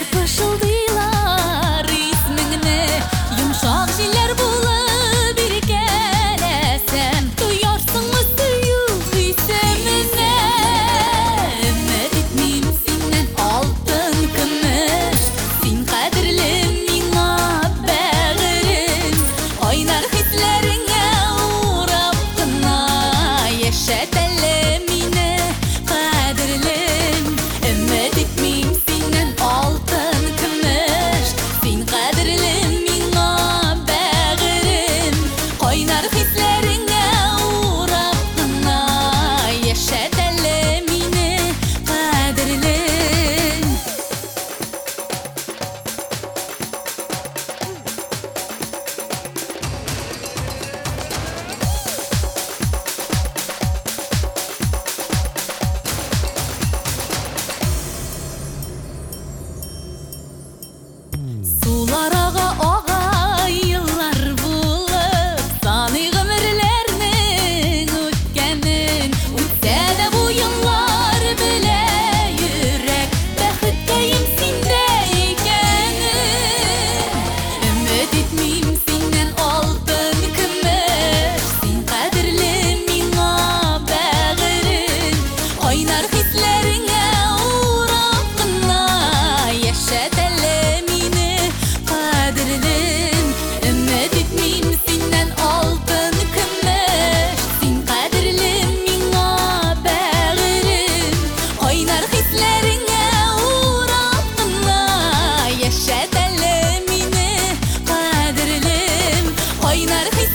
Koşuldılar ismini yumuşak jiller bulup bir gelesem duyarsın mı suyuk isimini ümmet etmeyim senden altın kümüş sen kadirlim mina bağırım oynar hislerine uğrap kına yaşat elemine kadirlim ümmet etmeyim senden altın kümüş sen kadirlim mina bağırım oynar hislerine uğrap kına yaşat elemine kadirlim. Sulara ağa yıllar bulup sani ömürlerinin ötkenin ötse de bu yıllar bile yürek bexitteyim sendeykenin ümmet etmeyim senden altın kümüş sen kadirlim mina bağırım oynar hislerine uğrap kına yaşat elemini kadirlim ümmet etmeyim senden altın kümüş sen kadirlim mina bağırım oynar hislerine uğrap kına yaşat elemini kadirlim oynar